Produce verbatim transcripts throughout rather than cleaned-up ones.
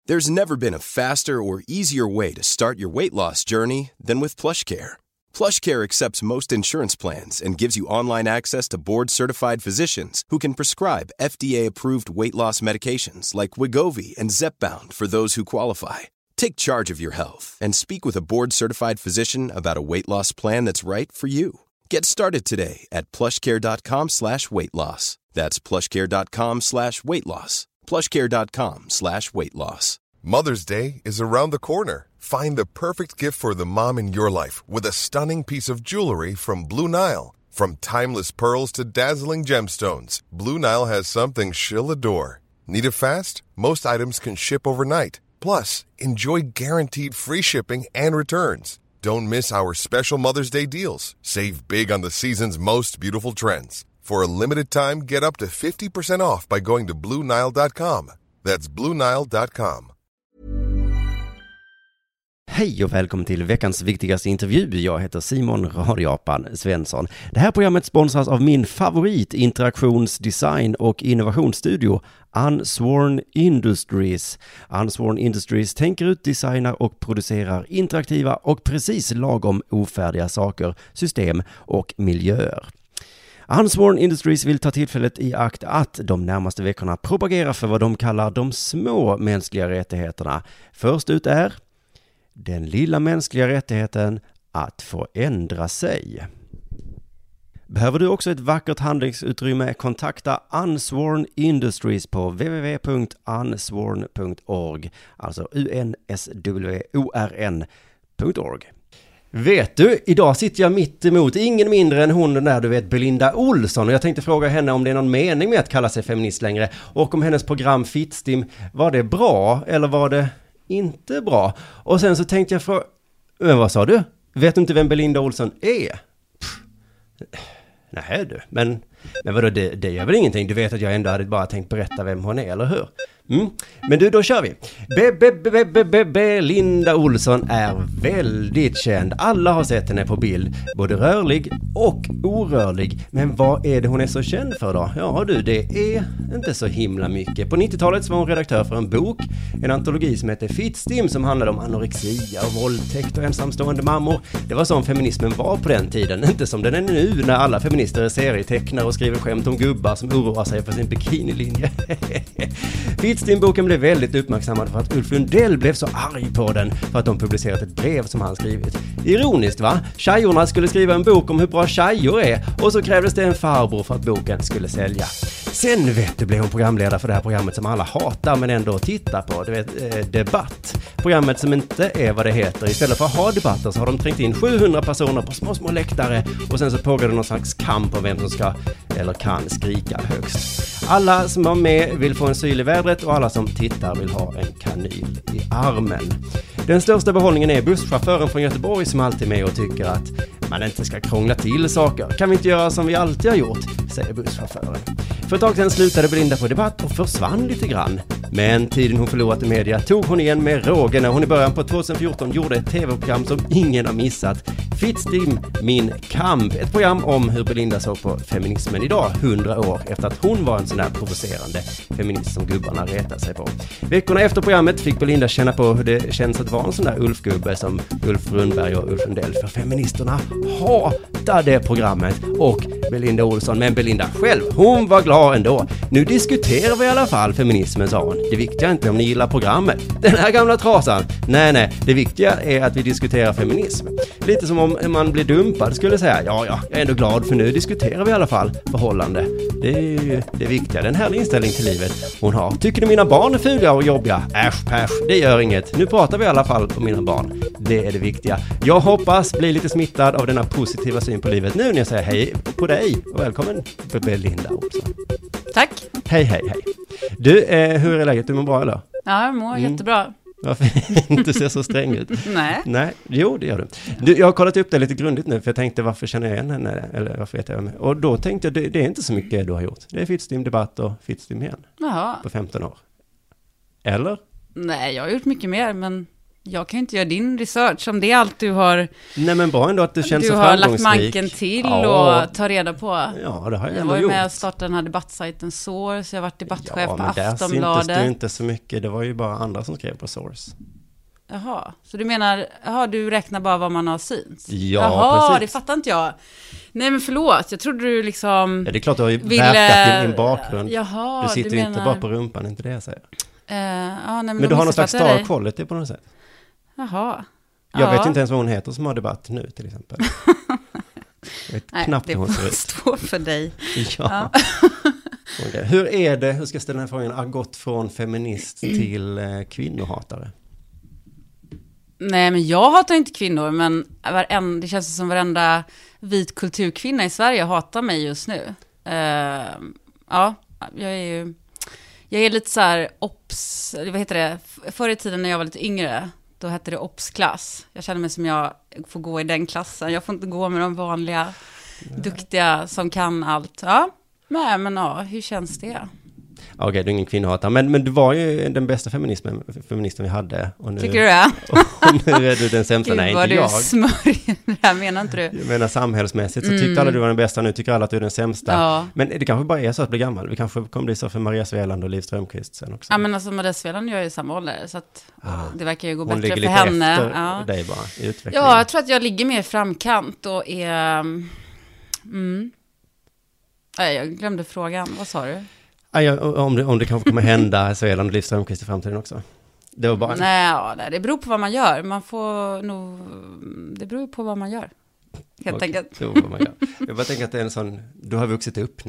There's never been a faster or easier way to start your weight loss journey than with PlushCare. PlushCare accepts most insurance plans and gives you online access to board-certified physicians who can prescribe F D A-approved weight loss medications like Wegovy and Zepbound for those who qualify. Take charge of your health and speak with a board-certified physician about a weight loss plan that's right for you. Get started today at plushcare.com slash weight loss. That's plushcare.com slash weight loss. plushcare.com slash weight loss. Mother's Day is around the corner. Find the perfect gift for the mom in your life with a stunning piece of jewelry from Blue Nile. From timeless pearls to dazzling gemstones, Blue Nile has something she'll adore. Need it fast? Most items can ship overnight. Plus, enjoy guaranteed free shipping and returns. Don't miss our special Mother's Day deals. Save big on the season's most beautiful trends. For a limited time, get up to fifty percent off by going to blue nile dot com. That's blue nile dot com. Hej och välkommen till veckans viktigaste intervju. Jag heter Simon Radioapan Svensson. Det här programmet sponsras av min favorit interaktions-, design- och innovationsstudio Unsworn Industries. Unsworn Industries tänker ut, designar och producerar interaktiva och precis lagom ofärdiga saker, system och miljöer. Unsworn Industries vill ta tillfället i akt att de närmaste veckorna propagera för vad de kallar de små mänskliga rättigheterna. Först ut är den lilla mänskliga rättigheten att få ändra sig. Behöver du också ett vackert handlingsutrymme? Kontakta Unsworn Industries på w w w punkt unsworn punkt org, alltså u n s w o r n punkt org. Vet du, idag sitter jag mitt emot ingen mindre än hon där, du vet, Belinda Olsson, och jag tänkte fråga henne om det är någon mening med att kalla sig feminist längre, och om hennes program Fittstim, var det bra eller var det inte bra? Och sen så tänkte jag fråga, men vad sa du? Vet du inte vem Belinda Olsson är? Pff. Nej du, men, men vadå, det, det gör väl ingenting. Du vet att jag ändå hade bara tänkt berätta vem hon är, eller hur? Mm. Men du, då kör vi. Be, be, be, be, be, Belinda Olsson är väldigt känd. Alla har sett henne på bild, både rörlig och orörlig. Men vad är det hon är så känd för då? Ja du, det är inte så himla mycket. På nittiotalet så var hon redaktör för en bok, en antologi som heter Fittstim, som handlade om anorexia och våldtäkt och ensamstående mammor. Det var som feminismen var på den tiden, inte som den är nu när alla feminister är serietecknare och skriver skämt om gubbar som oroar sig för sin bikinilinje. Fittstim-boken blev väldigt uppmärksammad för att Ulf Lundell blev så arg på den för att de publicerat ett brev som han skrivit. Ironiskt va? Tjejorna skulle skriva en bok om hur bra tjejor är, och så krävdes det en farbror för att boken skulle sälja. Sen vet du, blev hon programledare för det här programmet som alla hatar men ändå tittar på, du vet, eh, Debatt. Programmet som inte är vad det heter. Istället för att ha debatter så har de trängt in sjuhundra personer på små små läktare, och sen så pågår det någon slags kamp om vem som ska eller kan skrika högst. Alla som var med vill få en syl i vädret, och alla som tittar vill ha en kanyl i armen. Den största behållningen är busschauffören från Göteborg som alltid är med och tycker att man inte ska krångla till saker. Kan vi inte göra som vi alltid har gjort, säger busschauffören. För ett tag sedan slutade Belinda på Debatt och försvann lite grann. Men tiden hon förlorat i media tog hon igen med råge när hon i början på tjugohundrafjorton gjorde ett tv-program som ingen har missat. Fittstim, min kamp. Ett program om hur Belinda såg på feminismen idag, hundra år efter att hon var en sån här provocerande feminist som gubbarna retar sig på. Veckorna efter programmet fick Belinda känna på hur det känns att vara en sån där Ulf-gubbe som Ulf Rundberg och Ulf Lundell, för feministerna hatade programmet och Belinda Olsson. Men Belinda själv, hon var glad ändå. Nu diskuterar vi i alla fall feminismen, sa hon. Det viktiga är inte om ni gillar programmet. Den här gamla trasan. Nej, nej. Det viktiga är att vi diskuterar feminism. Lite som om man blir dumpad skulle säga. Ja, ja. Jag är ändå glad för nu diskuterar vi i alla fall förhållande. Det är ju det viktiga. Den här inställning till livet hon har. Tycker du mina barn är fula och jobbiga? Äsch, päsch. Det gör inget. Nu pratar vi i alla fall om mina barn. Det är det viktiga. Jag hoppas bli lite smittad av denna positiva syn på livet nu när jag säger hej på dig. Och välkommen för Belinda Olsson. Tack. Hej, hej, hej. Du, eh, hur är läget? Du mår bra eller? Ja, jag mår mm. jättebra. Varför inte ser så sträng ut? Nej. Nej, jo det gör du. du. Jag har kollat upp det lite grundligt nu för jag tänkte varför känner jag igen henne? Eller varför vet jag med? Och då tänkte jag det, det är inte så mycket du har gjort. Det är Fittstim Debatt och Fittstim igen. Jaha. På femton år. Eller? Nej, jag har gjort mycket mer men Jag kan ju inte göra din research om det är allt du har. Nej, men bra ändå att du känns du så har framgångsrik. lagt manken till ja. och ta reda på. Ja, det har jag Jag ändå var ju gjort. med och startade den här debattsajten Source, så jag har varit debattchef ja, på men där Aftonbladet. syntes du inte så mycket, det var ju bara andra som skrev på Source. Jaha, så du menar, jaha, du räknar bara vad man har syns? Ja, jaha, precis. det fattar inte jag. Nej, men förlåt, jag trodde du liksom... Ja, det är klart du har ju ville... verkat i din bakgrund. Jaha, du sitter du ju menar... inte bara på rumpan, inte det jag säger. Uh, ja, nej, men men du har någon slags missuppfattar jag star quality på något sätt. Jaha. Jag ja. vet inte ens vad hon heter som har debatt nu, till exempel. Jag vet Nej, knappt det hur hon ser får ut. stå för dig. Ja. Ja. Okay. Hur är det, hur ska jag ställa den här frågan, har gått från feminist till eh, kvinnohatare? Nej, men jag hatar inte kvinnor, men varenda, det känns som varenda vit kulturkvinna i Sverige hatar mig just nu. Uh, ja, jag är ju... Jag är lite så här ops... Vad heter det? Förr i tiden när jag var lite yngre, då hette det opsklass. Jag känner mig som jag får gå i den klassen. Jag får inte gå med de vanliga, nej. Duktiga som kan allt. Ja, nej, men ja, hur känns det? Okej, okay, du är ingen kvinnohatare, men, men du var ju den bästa feminismen, feministen vi hade. Och nu, tycker du det? Och nu är du den sämsta, Gud, nej inte vad jag. du smörjer det här, menar inte du? Jag menar samhällsmässigt så Mm. tyckte alla du var den bästa, nu tycker alla att du är den sämsta. Ja. Men det kanske bara är så att bli gammal. Vi kanske kommer bli så för Maria Sveland och Liv Strömquist sen också. Ja, men alltså Maria Sveland gör ju samma ålder, så att ah. det verkar ju gå Hon bättre ligger för lite henne. efter Ja. dig bara i utvecklingen. Ja, jag tror att jag ligger mer i framkant och är... Mm. Nej, jag glömde frågan. Vad sa du? Ja, om, det, om det kanske kommer hända Sveland och Liv Strömquist i framtiden också. Det var bara en... Nej, ja, nej, det beror på vad man gör. Man får nog... Det beror på vad man gör. Helt Okej, enkelt. det beror på vad man gör. Jag bara tänker att det är en sån... Du har vuxit upp nu.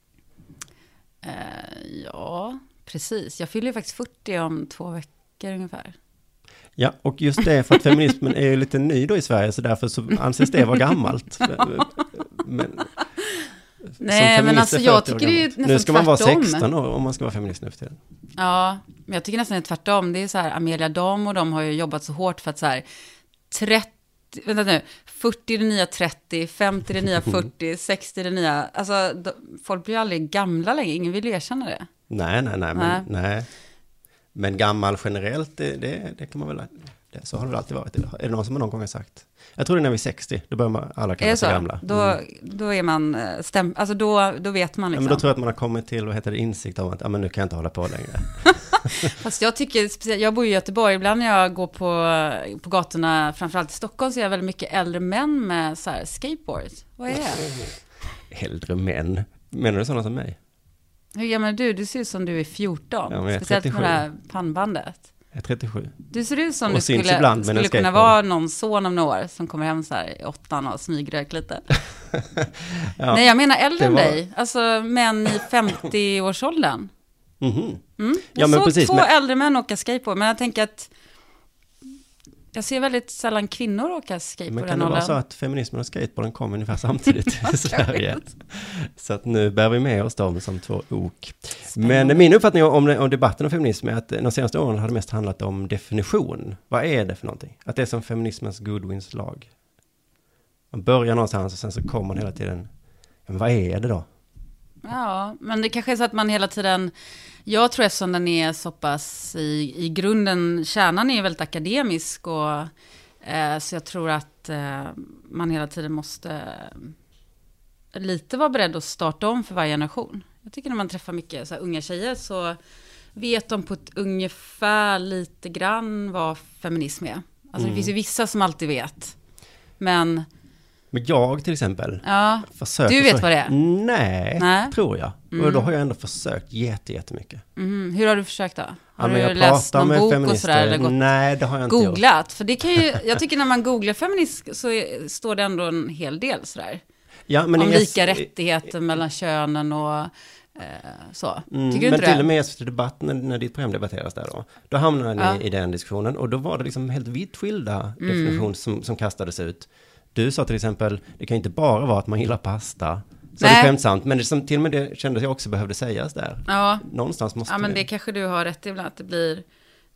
Uh, ja, precis. Jag fyller ju faktiskt fyrtio om två veckor ungefär. Ja, och just det, för att feminismen är ju lite ny då i Sverige, så därför så anses det vara gammalt. Men, nej, men alltså jag tycker det är nästan nu ska man vara tvärtom. sexton år om man ska vara feminist nu för tiden. Ja, men jag tycker nästan det är tvärtom. Det är så här, Amelia Dam och de har ju jobbat så hårt för att så här, trettio, vänta nu, fyrtio det nya trettio, femtio det nya fyrtio, sextio det nya, alltså de, folk blir ju aldrig gamla längre, ingen vill erkänna det. Nej, nej, nej, nej. Men, nej. Men gammal generellt, det, det, det kan man väl, det, så har det väl alltid varit. Är det någon som har någon gång har sagt? Jag tror det är när vi är sextio, då börjar man, alla kan vara så gamla. Då, mm. då är man stäm, alltså då, då vet man liksom. Ja, men då tror jag att man har kommit till, vad heter det, insikt om att ja, men nu kan jag inte hålla på längre. Fast jag tycker, speciellt, jag bor i Göteborg, ibland när jag går på, på gatorna, framförallt i Stockholm, så är jag väldigt mycket äldre män med så här skateboard. Vad är det? Äldre män? Menar du sådana som mig? Hur gammal är du? Du ser ut som du är fjorton. Ja, är speciellt trettiosju. med det här pannbandet. Jag är trettiesju. Du ser ut som och du skulle, ibland, skulle kunna vara någon son om några år som kommer hem så här i åttan och smygrök lite. Ja, nej, jag menar äldre än var... dig. Alltså män i femtio-årsåldern. Mm-hmm. Mm. Jag ja, men såg precis, två men... äldre män åka skateboard, men jag tänker att jag ser väldigt sällan kvinnor åka skateboard. Men kan det vara så att feminismen och skateboarden kom ungefär samtidigt i Sverige? Så att nu bär vi med oss dem som två ok. Spännande. Men min uppfattning om, om debatten om feminism är att de senaste åren har det mest handlat om definition. Vad är det för någonting? Att det är som feminismens Goodwins lag. Man börjar någonstans och sen så kommer man hela tiden, ja, men vad är det då? Ja, men det kanske är så att man hela tiden, jag tror eftersom den är så pass i, i grunden, kärnan är väldigt akademisk och eh, så jag tror att eh, man hela tiden måste eh, lite vara beredd att starta om för varje generation. Jag tycker när man träffar mycket så här, unga tjejer så vet de på ett ungefär lite grann vad feminism är. Alltså mm. det finns ju vissa som alltid vet, men... Men jag till exempel ja, försöker... Du vet för... vad det är? Nej, Nej. tror jag. Mm. Och då har jag ändå försökt jätte, jättemycket. Mm. Hur har du försökt då? Har ja, du jag läst någon bok feminister. Och sådär? Eller gått Nej, det har jag inte googlat? gjort. För det kan ju, jag tycker när man googlar feminism så är, står det ändå en hel del sådär. Ja, men om jag... lika rättigheter mellan könen och... Så. Mm, Tycker du men inte till det? och med efter debatt när, när ditt program debatteras där då, då hamnade ni ja. i den diskussionen och då var det liksom helt vitt skilda mm. definitioner som, som kastades ut. Du sa till exempel, det kan inte bara vara att man gillar pasta. Så Nej. det är skämtsamt, men det som till och med det kändes jag också behövde sägas där. Ja. Någonstans måste ja, men det. det kanske du har rätt i ibland, att det blir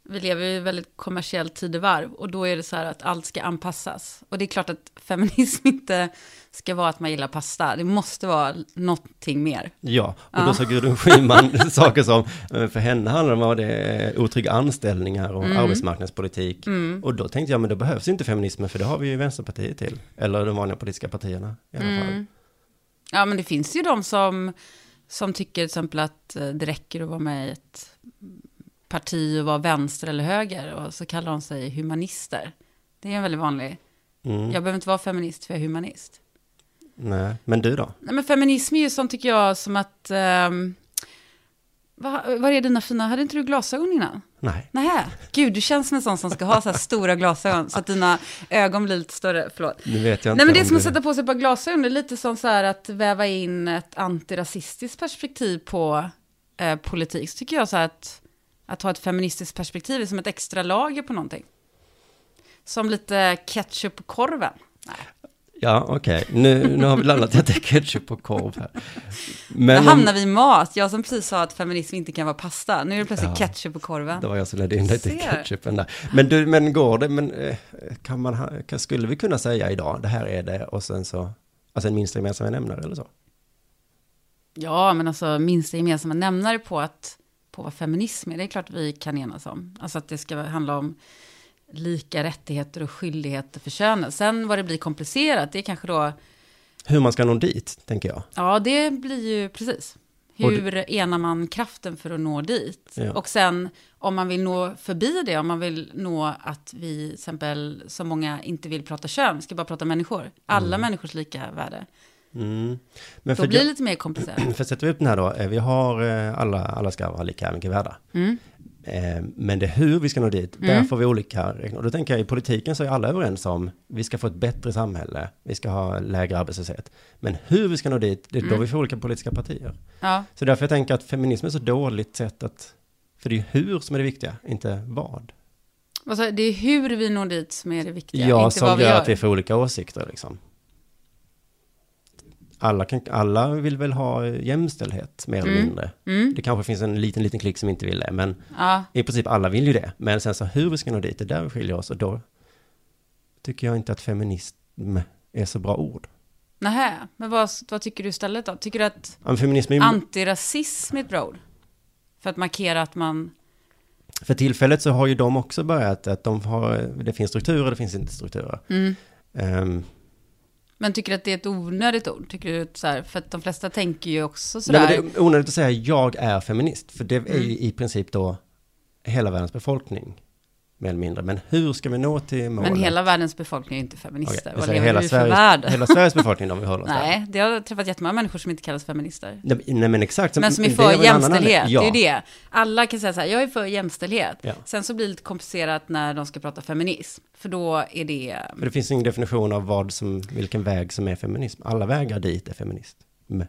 Vi lever i väldigt kommersiellt tidevarv och då är det så här att allt ska anpassas. Och det är klart att feminism inte ska vara att man gillar pasta. Det måste vara någonting mer. Ja, och Ja. då sa Gudrun Schyman saker som, för henne handlar det om det otrygga anställningar och Mm. arbetsmarknadspolitik. Mm. Och då tänkte jag, men då behövs inte feminismen, för det har vi ju Vänsterpartiet till. Eller de vanliga politiska partierna i alla fall. Mm. Ja, men det finns ju de som, som tycker till exempel att eh, det räcker att vara med i ett parti och vara vänster eller höger. Och så kallar de sig humanister. Det är en väldigt vanlig. Mm. Jag behöver inte vara feminist för jag är humanist. Nej, men du då? Nej, men feminism är ju som tycker jag som att... Um, vad, vad är dina fina... Hade inte du glasögon innan? Nej. Nej, gud, du känns som en sån som ska ha så här stora glasögon så att dina ögon blir lite större. Förlåt. Nu vet jag inte. Nej, men det är om som att sätta på sig ett par glasögon. Det är lite som så här att väva in ett antirasistiskt perspektiv på eh, politik. Så tycker jag så här att, att ha ett feministiskt perspektiv är som ett extra lager på någonting. Som lite ketchup på korven. Nej. Ja, okej. Okay. Nu, nu har vi landat i att det är ketchup på korv här. Men Då hamnar vi i mat. Jag som precis sa att feminism inte kan vara pasta. Nu är det plötsligt Ja, ketchup på korven. det var jag som ledde in dig till Ser. ketchupen där. Men, du, men går det, men eh, kan man, ha, kan, skulle vi kunna säga idag, det här är det, och sen så, alltså en minsta gemensamma nämnare eller så? Ja, men alltså minsta gemensamma nämnare på att på vad feminism är, det är klart vi kan enas om. Alltså att det ska handla om lika rättigheter och skyldigheter för könet. Sen vad det blir komplicerat, det är kanske då... Hur man ska nå dit, tänker jag. Ja, det blir ju precis. Och Hur enar man kraften för att nå dit? Ja. Och sen om man vill nå förbi det, om man vill nå att vi, till exempel, så många inte vill prata kön, vi ska bara prata människor. Alla Mm. människors lika värde. Mm. Men Då för, blir det lite mer komplicerat. för att sätta upp den här då, eh, vi har eh, alla, alla ska vara lika mycket värda. Mm. Eh, Men det är hur vi ska nå dit, Mm. där får vi olika regler. Och då tänker jag, i politiken så är alla överens om, vi ska få ett bättre samhälle, vi ska ha lägre arbetslöshet. Men hur vi ska nå dit, det är då Mm. vi får olika politiska partier. Ja. Så därför jag tänker att feminism är så dåligt sätt att, för det är ju hur som är det viktiga, inte vad. Alltså, det är hur vi når dit som är det viktiga, Ja, inte som vad vi gör gör. att vi får olika åsikter liksom. Alla, kan, alla vill väl ha jämställdhet, mer eller Mm. mindre. Mm. Det kanske finns en liten, liten klick som inte vill det, men Ja. i princip alla vill ju det. Men sen så hur vi ska nå dit, det är där vi skiljer oss. Och då tycker jag inte att feminism är så bra ord. Nähä, men vad, vad tycker du istället då? Tycker du att Ja, feminism är ju, antirasism är ett bra ord? För att markera att man... för tillfället så har ju de också börjat att de har, det finns strukturer, det finns inte strukturer. Mm. Um, Men tycker du att det är ett onödigt ord? Tycker du att så här, för att de flesta tänker ju också nej, sådär. men det är onödigt att säga jag är feminist, för det är ju Mm. i princip då hela världens befolkning, mer eller mindre. Men hur ska vi nå till målet? Men hela världens befolkning är inte feminister. Okej, vi Vad säger lever hela vi för Sveriges, värld? hela Sveriges befolkning, de vi håller oss där. Nej, det har träffat jättemånga människor som inte kallas feminister. Nej, nej men exakt. Men som är det för väl en annan jämställdhet, anledning. det är ju Ja. det. Alla kan säga så här, jag är för jämställdhet. Ja. Sen så blir det lite komplicerat när de ska prata feminism. För då är det... För det finns ingen definition av vad som, vilken väg som är feminism. Alla vägar dit är feminist. Men,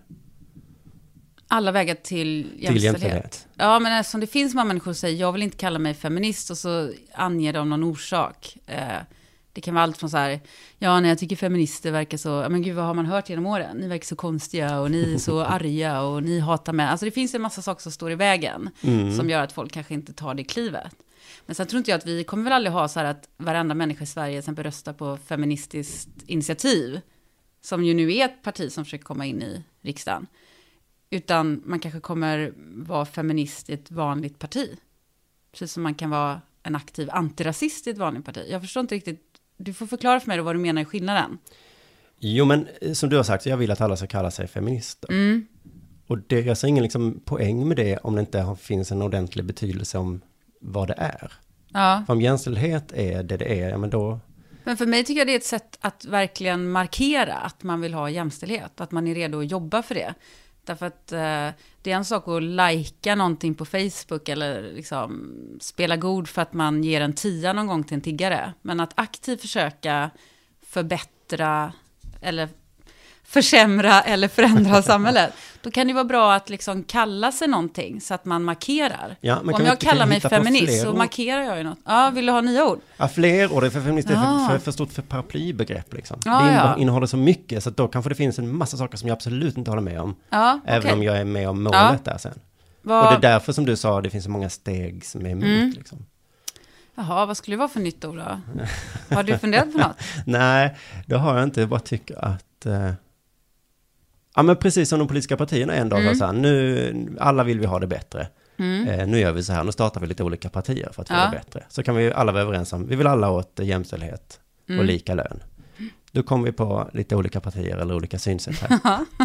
Alla vägar till jämställdhet. jämställdhet. Ja, men eftersom det finns många människor som säger jag vill inte kalla mig feminist och så anger de någon orsak. Eh, det kan vara allt från så här, ja, när jag tycker feminister verkar så, ja men gud, vad har man hört genom åren? Ni verkar så konstiga och ni är så arga och ni hatar män. Alltså det finns en massa saker som står i vägen Mm. som gör att folk kanske inte tar det klivet. Men sen tror inte jag att vi kommer väl aldrig ha så här att varenda människa i Sverige till exempel röstar på feministiskt initiativ, som ju nu är ett parti som försöker komma in i riksdagen. Utan man kanske kommer vara feminist i ett vanligt parti. Precis som man kan vara en aktiv antirasist i ett vanligt parti. Jag förstår inte riktigt. Du får förklara för mig då vad du menar i skillnaden. Jo, men eh, som du har sagt, jag vill att alla ska kalla sig feminister. Mm. Och det, jag ser ingen liksom poäng med det om det inte har, finns en ordentlig betydelse om vad det är. Ja. För om jämställdhet är det det är, ja men då... Men för mig tycker jag det är ett sätt att verkligen markera att man vill ha jämställdhet. Att man är redo att jobba för det. Därför att eh, det är en sak att lajka någonting på Facebook eller liksom spela god för att man ger en tia någon gång till en tiggare. Men att aktivt försöka förbättra eller försämra eller förändra samhället. Då kan det vara bra att liksom kalla sig någonting så att man markerar. Ja, men Om kan vi jag inte kallar mig hitta på feminist fler så ord? markerar jag ju något. Ja, vill du ha nya ord? Ja, fler ord, det är för feminist, det är Ja. för, för, för stort för paraplybegrepp liksom. Ja, det innehåller, ja. innehåller så mycket, så att då kanske det finns en massa saker som jag absolut inte håller med om. Ja, Även okej. om jag är med om målet Ja. där sen. Vad- Och det är därför som du sa, det finns så många steg som är emot Mm. liksom. Jaha, vad skulle det vara för nytt ord då? Har du funderat på något? Nej, det har jag inte. Jag bara tycker att... Eh, ja, men precis som de politiska partierna en dag mm. var så här, nu, alla vill vi ha det bättre. Mm. Eh, nu gör vi så här, nu startar vi lite olika partier för att få ja. det bättre. Så kan vi alla vara överens om, vi vill alla åt jämställdhet mm. och lika lön. Då kommer vi på lite olika partier eller olika synsätt här. Ja. Ja.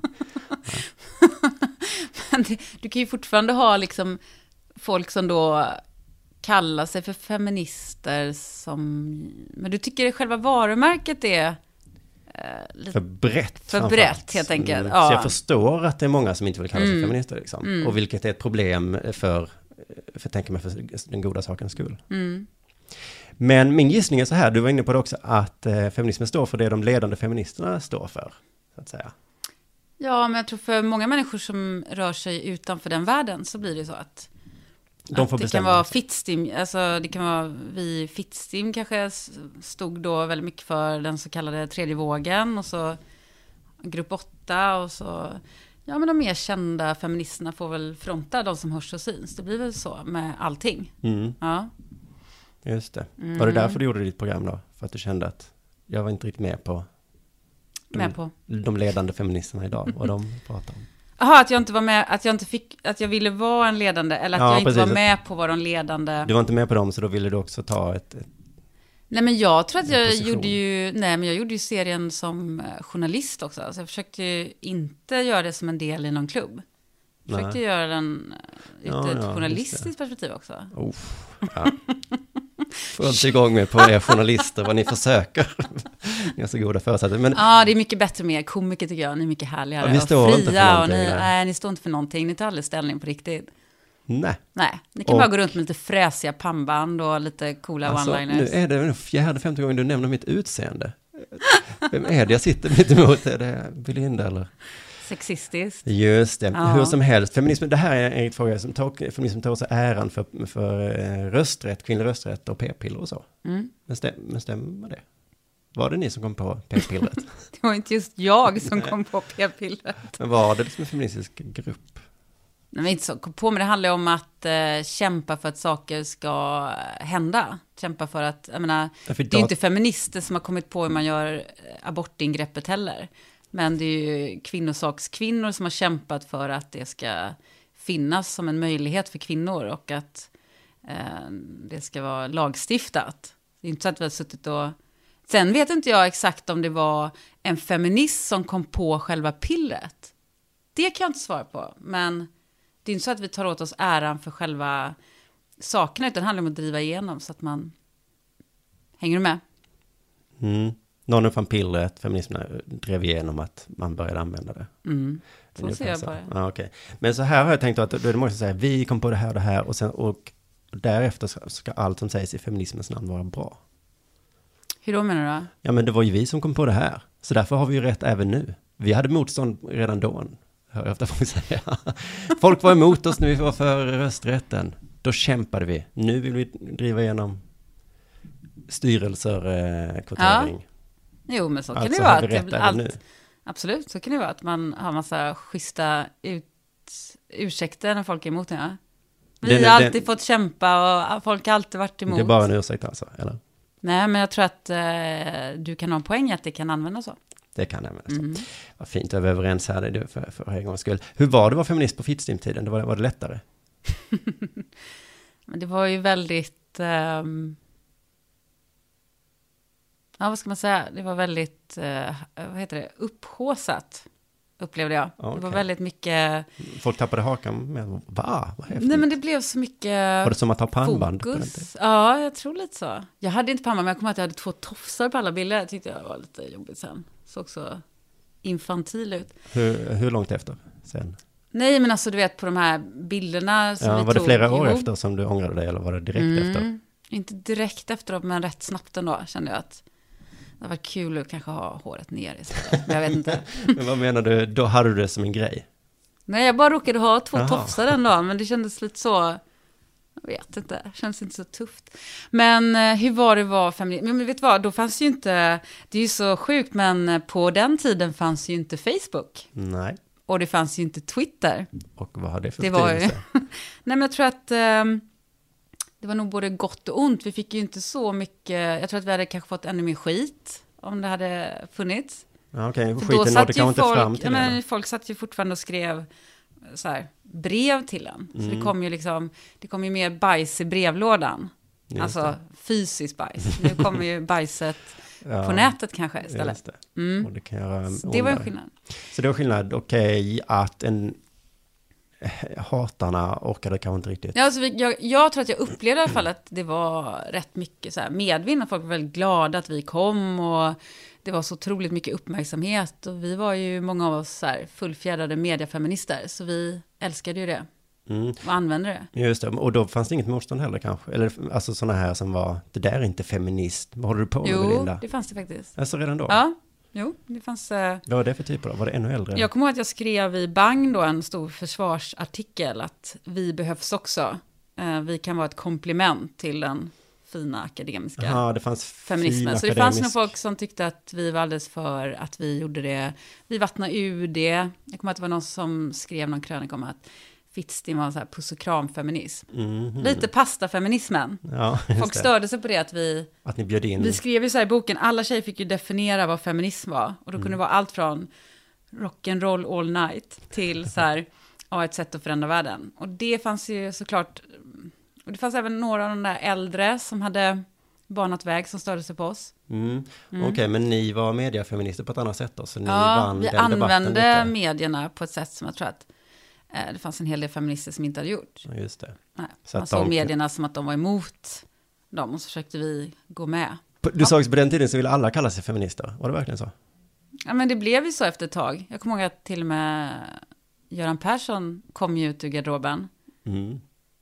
Men det, du kan ju fortfarande ha liksom folk som då kallar sig för feminister som, men du tycker själva varumärket är eh, lite för brett. För brett helt enkelt. Mm. Ja. Så jag förstår att det är många som inte vill kalla sig mm. feminister liksom. Mm. Och vilket är ett problem för, för tänker mig för den goda sakens skull. Mm. Men min gissning är så här, du var inne på det också, att eh, feminismen står för det de ledande feministerna står för, så att säga. Ja, men jag tror för många människor som rör sig utanför den världen så blir det så att, de får att det kan vara Fittstim, alltså det kan vara vi Fittstim kanske stod då väldigt mycket för den så kallade tredje vågen och så grupp åtta och så, ja men de mer kända feministerna får väl fronta de som hörs och syns. Det blir väl så med allting. Mm. Ja. Just det. Mm. Var det därför du gjorde ditt program då? För att du kände att jag var inte riktigt med på de, med på. de ledande feministerna idag, vad de pratar om. Jaha, att jag inte var med, att jag inte fick, att jag ville vara en ledande, eller att ja, jag inte precis. var med på vad de ledande... Du var inte med på dem, så då ville du också ta ett... ett nej, men jag tror att jag position. gjorde ju, nej men jag gjorde ju serien som journalist också, så jag försökte ju inte göra det som en del i någon klubb. Jag försökte nej. göra den ur ja, ett ja, journalistiskt perspektiv också. Oh, ja. Får inte igång med på er journalister vad ni försöker. Ni har så goda förutsättningar. Men... ja, det är mycket bättre med er komiker tycker jag. Ni är mycket härligare. Ja, vi står och fria, inte för och ni, nej, ni står inte för någonting. Ni tar aldrig ställning på riktigt. Nej. Nej, ni kan och... bara gå runt med lite fräsiga pannband och lite coola alltså, one-liners. Nu är det fjärde, femte gången du nämner mitt utseende. Vem är det jag sitter mitt emot? Är det Belinda eller... sexistiskt. Just det, ja. Hur som helst. Feminism, det här är en fråga som tar, feminism tar också äran för, för rösträtt, kvinnlig rösträtt och p-piller och så. Mm. Men, stäm, men stämmer det? Var det ni som kom på p-pillret? Det var inte just jag som kom på p-pillret. Men var det liksom en feministisk grupp? Nej, men inte så kom på, men det handlar om att eh, kämpa för att saker ska hända. Kämpa för att, jag menar, ja, för det är dat- inte feminister som har kommit på hur man gör abortingreppet heller. Men det är ju kvinnosakskvinnor som har kämpat för att det ska finnas som en möjlighet för kvinnor och att eh, det ska vara lagstiftat. Det är inte så att vi har suttit och... Sen vet inte jag exakt om det var en feminist som kom på själva pillret. Det kan jag inte svara på. Men det är inte så att vi tar åt oss äran för själva sakerna, utan det handlar om att driva igenom så att man... Hänger du med? Mm. Någon fann pillret, feminismen drev igenom att man började använda det. Mm. Så ser jag på det. Ja, okay. Men så här har jag tänkt att då är det många som säger vi kom på det här och det här och, sen, och därefter ska, ska allt som sägs i feminismens namn vara bra. Hur då menar du? Ja, men det var ju vi som kom på det här. Så därför har vi ju rätt även nu. Vi hade motstånd redan då, hör jag ofta folk säga. Folk var emot oss när vi var för rösträtten. Då kämpade vi. Nu vill vi driva igenom styrelser, eh, kvotering. Ja. Jo, men så kan alltså, det vara. Att det, allt, absolut, så kan det vara att man har massa schyssta ut, ursäkter när folk är emot det. Ja. Vi den, har alltid den, fått kämpa och folk har alltid varit emot. Det är bara en ursäkt alltså, eller? Nej, men jag tror att eh, du kan ha en poäng att det kan användas så. Det kan användas så. Mm. Vad fint att vi är överens här, det är för, för en gångs skull. Hur var det att vara feminist på Fittstim-tiden? Var, var det lättare? Men det var ju väldigt... Um, ja, vad ska man säga? Det var väldigt, uh, vad heter det, upphåsat, upplevde jag. Okay. Det var väldigt mycket... Folk tappade hakan med, va? Vad häftigt. Nej, men det blev så mycket var det som att ha pannband fokus? Ja, jag tror lite så. Jag hade inte pannband, men jag kommer att jag hade två tofsar på alla bilder. Jag tyckte jag var lite jobbigt sen. Såg så infantil ut. Hur, hur långt efter sen? Nej, men alltså du vet på de här bilderna som ja, vi tog. Var det flera år ihop efter som du ångrade dig eller var det direkt mm, efter? Inte direkt efter, men rätt snabbt ändå kände jag att det var kul att kanske ha håret ner istället. Men jag vet inte. Men vad menar du? Då hade du det som en grej? Nej, jag bara råkade ha två Aha. tofsar den dagen. Men det kändes lite så... Jag vet inte. Det kändes inte så tufft. Men hur var det var familj? Men vet du vad? Då fanns ju inte... Det är ju så sjukt, men på den tiden fanns ju inte Facebook. Nej. Och det fanns ju inte Twitter. Och vad har det för betydelse? Ju... Nej, men jag tror att... Um... det var nog både gott och ont. Vi fick ju inte så mycket, jag tror att vi hade kanske fått ännu mer skit om det hade funnits. Ja, okej, För skiten nådde kanske inte fram till ja, det. Men folk satt ju fortfarande och skrev så här, brev till en. Så Mm. det kom ju liksom, det kom ju mer bajs i brevlådan. Just alltså det. fysiskt bajs. Nu kommer ju bajset Ja, på nätet kanske istället. just det. Mm. Och det kan göra Så det var en ondare. skillnad. Så det var skillnad, okej, att en hatarna orkade kanske inte riktigt. Ja, alltså vi, jag, jag tror att jag upplevde i alla fall att det var rätt mycket så här medvind. Och folk var väldigt glada att vi kom och det var så otroligt mycket uppmärksamhet. Och vi var ju många av oss så här fullfjädrade mediafeminister. Så vi älskade ju det Mm. och använde det. Just det, och då fanns det inget motstånd heller kanske. Eller alltså sådana här som var, det där är inte feminist. Vad håller du på med, Jo, Linda? det fanns det faktiskt. Alltså redan då? Ja, jo, det fanns... Eh, Vad var det för typer då? Var det ännu äldre? jag kommer ihåg att jag skrev i Bang då en stor försvarsartikel att vi behövs också. Eh, vi kan vara ett komplement till den fina akademiska Jaha, det fanns feminismen. fin Så det fanns nog akademisk- folk som tyckte att vi var alldeles för att vi gjorde det. Vi vattnade ur det. Jag kommer ihåg att det var någon som skrev någon krönika om att Fittstim var så här puss och kram-feminism. Mhm. Lite pasta-feminismen. Ja, just Folk det. störde sig på det att vi... Att ni bjöd in. Vi skrev ju så här i boken, alla tjejer fick ju definiera vad feminism var. Och då kunde det vara allt från rock'n'roll all night till så här, ja, ett sätt att förändra världen. Och det fanns ju såklart, och det fanns även några av de där äldre som hade banat väg som störde sig på oss. Mm. Okej, men ni var mediafeminister på ett annat sätt då? Så ni Ja, vann vi den debatten använde lite. medierna på ett sätt som jag tror att eh, det fanns en hel del feminister som inte hade gjort. Ja, just det. Nej, Så man att såg de- medierna som att de var emot dem och så försökte vi gå med. På- Du sa också på den tiden så ville alla kalla sig feminister. Var det verkligen så? Ja, men det blev ju så efter ett tag. Jag kommer ihåg att till och med Göran Persson kom ju ut ur garderoben. Mm.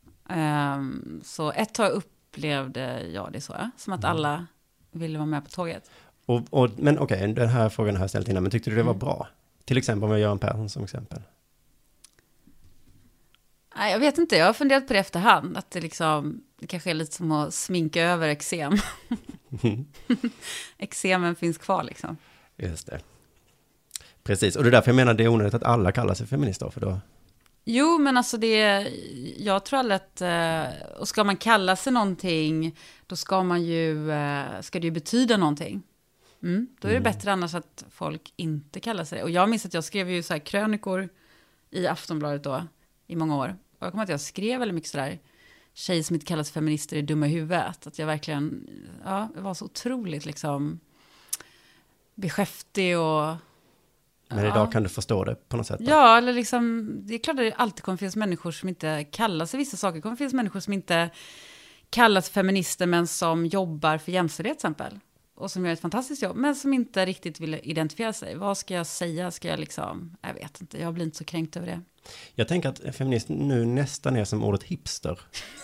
Um, så ett tag upplevde jag det så, ja. Som att alla ville vara med på tåget. Och, och, men okej, den här frågan har jag ställt innan, men tyckte du det var Mm. bra? Till exempel med Göran Persson som exempel. Nej, jag vet inte, jag har funderat på det efterhand. Att det liksom, det kanske är lite som att sminka över eksem. Eksemen finns kvar liksom. Just det. Precis, och det är därför jag menar det är onödigt att alla kallar sig feminister, för då... Jo, men alltså det, jag tror aldrig att, eh, och ska man kalla sig någonting, då ska man ju, eh, ska det ju betyda någonting. Mm, då är det bättre annars att folk inte kallar sig det. Och jag minns att jag skrev ju så här krönikor i Aftonbladet då, i många år. Och jag kommer att jag skrev väldigt mycket sådär, tjejer som inte kallas feminister är dumma i huvudet. Att jag verkligen, ja, var så otroligt liksom beskäftig och... Men ja. idag kan du förstå det på något sätt. Då. Ja, eller liksom, det är klart att det alltid kommer finnas människor som inte kallar sig vissa saker. Det kommer finnas människor som inte kallas feminister men som jobbar för jämställdhet till exempel. Och som gör ett fantastiskt jobb, men som inte riktigt vill identifiera sig. Vad ska jag säga? Ska jag liksom, jag vet inte, jag blir inte så kränkt över det. Jag tänker att feminist nu nästan är som ordet hipster.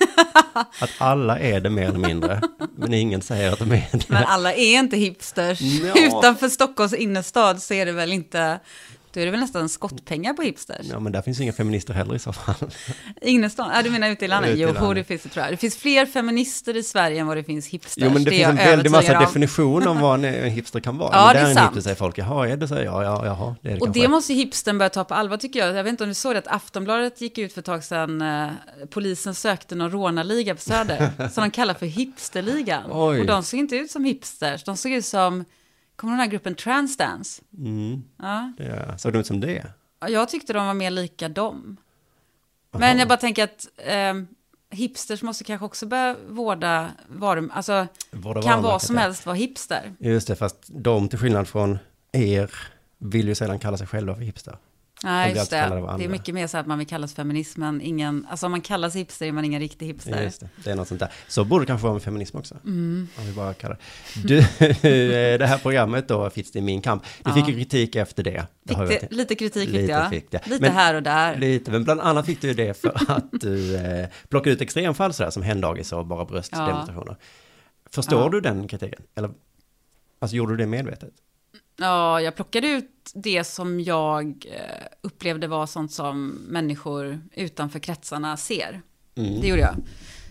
Att alla är det mer eller mindre, men ingen säger att de är det. Men alla är inte hipsters. Ja. Utanför Stockholms innerstad så är det väl inte, då är det väl nästan skottpengar på hipsters. Ja, men där finns inga feminister heller i så fall. Innerstan? Ja, du menar ute i landet? Ute i Jo, landet. det finns det tror jag. Det finns fler feminister i Sverige än vad det finns hipsters. Jo, men det, är finns en jag väldig massa övertygad om. definition om vad en, en hipster kan vara. Ja, men det är där en sant. hipster säger folk, jaha, är det så? Ja, ja, jaha, det är det Och kanske. det måste ju hipstern börja ta på allvar tycker jag. Jag vet inte om du såg det att Aftonbladet gick ut för ett tag sedan. Eh, polisen sökte någon rånarliga på Söder. Som de kallar för hipsterligan. Oj. Och de såg inte ut som hipsters. De såg ut som, kommer den här gruppen Transdance? Mm, Ja. det såg det ut som det? Ja, jag tyckte de var mer lika dem. Jaha. Men jag bara tänker att eh, hipsters måste kanske också börja vårda varum. Alltså, Vårda kan vad varumärket, som ja. helst vara hipster. Just det, fast de till skillnad från er vill ju sällan kalla sig själva för hipster. Nej, blir just alltid kallade av det. andra. Det är mycket mer så att man vill kallas feminismen. Ingen, alltså om man kallas hipster är man ingen riktig hipster. Just det, det är något sånt där. Så borde det kanske vara med feminism också. Mm. Om vi bara kallar det. Du, det här programmet då, Fittstim Min Kamp, det Ja. fick ju kritik efter det. det har Fick vi det, lite kritik fick Lite jag. fick det. Lite Men- här och där. Lite, men bland annat fick du ju det för att du eh, plockade ut extremfall sådär som händdagis och bara bröstdemonstrationer. Förstår Ja. du den kritiken? Eller, alltså gjorde du det medvetet? Ja, jag plockade ut det som jag eh, upplevde var sånt som människor utanför kretsarna ser. Mm. Det gjorde jag.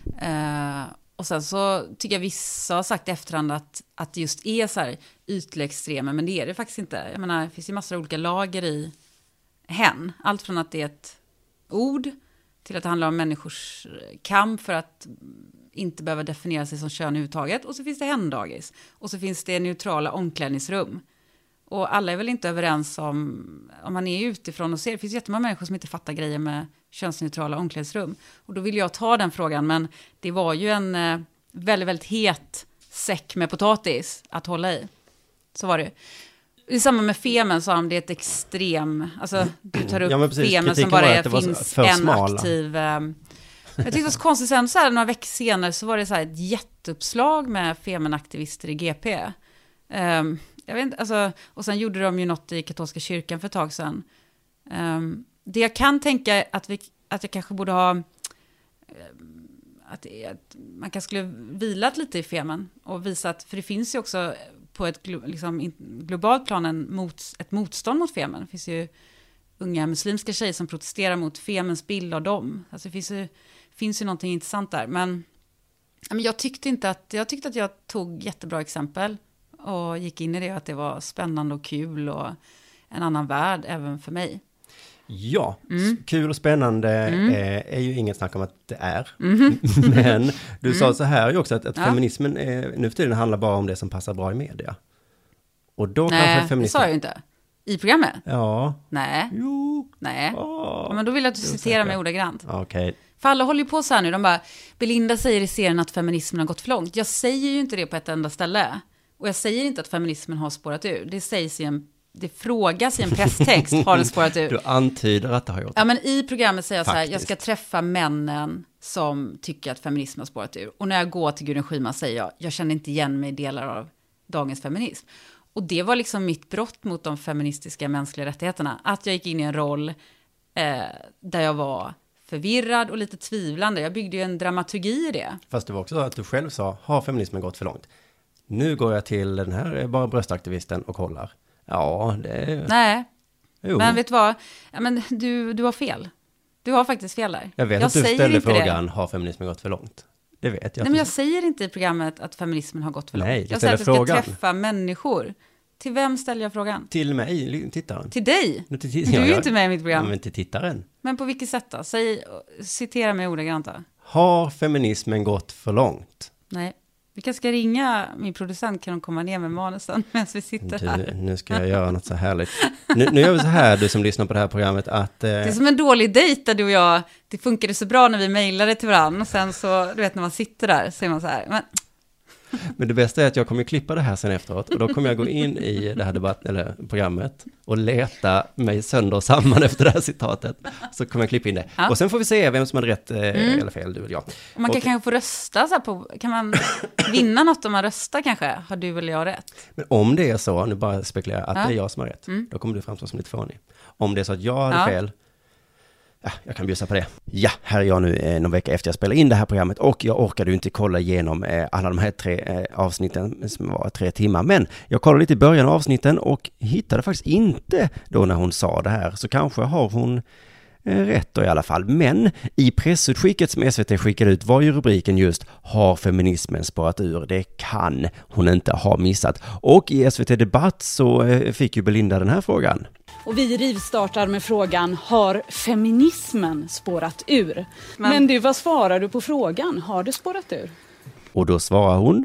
Eh, och sen så tycker jag vissa har sagt i efterhand att, att det just är så här ytliga extremer, men det är det faktiskt inte. Jag menar, det finns ju massor av olika lager i hen. Allt från att det är ett ord till att det handlar om människors kamp för att inte behöver definiera sig som kön överhuvudtaget. Och så finns det hemdagis. Och så finns det neutrala omklädningsrum. Och alla är väl inte överens om, om man är utifrån och ser. Det finns jättemånga människor som inte fattar grejer med könsneutrala omklädningsrum. Och då vill jag ta den frågan, men det var ju en eh, väldigt, väldigt het säck med potatis att hålla i. Så var det. I samband med femen så har det ett extrem, alltså du tar upp ja, femen som bara är, finns en smal. aktiv. Eh, jag tyckte det var så konstigt sen, så här, några veckor senare så var det så här ett jätteuppslag med femenaktivister i G P. Um, jag vet inte, alltså, och sen gjorde de ju något i katolska kyrkan för ett tag sedan. Um, det jag kan tänka att, vi, att jag kanske borde ha att, att man kanske skulle vilat lite i femen och visat, för det finns ju också på ett liksom, globalt plan en mot, ett motstånd mot femen. Det finns ju unga muslimska tjejer som protesterar mot femens bild av dem. Alltså det finns ju, finns ju någonting intressant där. Men, men jag tyckte inte att jag tyckte att jag tog jättebra exempel och gick in i det, att det var spännande och kul och en annan värld även för mig. Ja, mm. kul och spännande mm. är, är ju inget snack om att det är. Mm. Men du mm. sa så här ju också att, att ja. feminismen är, nu för tiden handlar bara om det som passar bra i media. Och då Nej, kanske feminismen... det sa jag ju inte. I programmet? Ja. Nej. Jo. Nej. Oh. Men då vill jag att du citerar mig ordagrant. Okej. Okay. För alla håller ju på så här nu. De bara, Belinda säger i serien att feminismen har gått för långt. Jag säger ju inte det på ett enda ställe. Och jag säger inte att feminismen har spårat ur. Det sägs i en, det frågas i en presstext, har den spårat ur. Du antyder att det har gjort det. Ja, men i programmet säger jag Faktiskt. så här, jag ska träffa männen som tycker att feminismen har spårat ur. Och när jag går till Gudrun Schyman säger jag, jag känner inte igen mig i delar av dagens feminism. Och det var liksom mitt brott mot de feministiska mänskliga rättigheterna. Att jag gick in i en roll eh, där jag var förvirrad och lite tvivlande. Jag byggde ju en dramaturgi i det. Fast det var också så att du själv sa, har feminismen gått för långt? Nu går jag till den här bara bröstaktivisten och kollar. Ja, det är... Nej, jo. Men vet du vad? Ja, men du, du har fel. Du har faktiskt fel där. Jag vet jag att du ställde frågan, det. har feminismen gått för långt? Det vet jag. Nej, men jag säger inte i programmet att feminismen har gått för långt. Nej, jag säger att jag ska frågan. träffa människor. Till vem ställer jag frågan? Till mig, tittaren. Till dig? Till, till, du ja, är ju jag, inte med i mitt program. Ja, men till tittaren. Men på vilket sätt då? Säg, citera mig ordagrant då. Har feminismen gått för långt? Nej. Vi kanske ska ringa min producent, kan de komma ner med manusen medan vi sitter du, här. Nu ska jag göra något så härligt. Nu, nu gör vi så här, du som lyssnar på det här programmet, att... Eh... Det är som en dålig dejt där du och jag, det funkade så bra när vi mejlade till varandra. Och sen så, du vet när man sitter där, så är man så här, men... Men det bästa är att jag kommer klippa det här sen efteråt. Och då kommer jag gå in i det här debatt, eller programmet och leta mig sönder och samman efter det här citatet. Så kommer jag klippa in det. Ja. Och sen får vi se vem som hade rätt eh, mm. eller fel, du eller jag. Och man kan och, kanske få rösta så här på, kan man vinna något om man röstar kanske? Har du eller jag rätt? Men om det är så, nu bara spekulerar att ja. det är jag som har rätt. Mm. Då kommer du framstå som lite fånig. Om det är så att jag hade ja. fel, ja, jag kan bjussa på det. Ja, här är jag nu eh, någon vecka efter jag spelade in det här programmet och jag orkade ju inte kolla igenom eh, alla de här tre eh, avsnitten som var tre timmar. Men jag kollade lite i början av avsnitten och hittade faktiskt inte då när hon sa det här. Så kanske har hon eh, rätt då i alla fall. Men i pressutskicket som S V T skickade ut var ju rubriken just har feminismen spårat ur. Det kan hon inte ha missat. Och i S V T Debatt så eh, fick ju Belinda den här frågan. Och vi rivstartar med frågan, har feminismen spårat ur? Men, Men du, vad svarar du på frågan? Har det spårat ur? Och då svarar hon?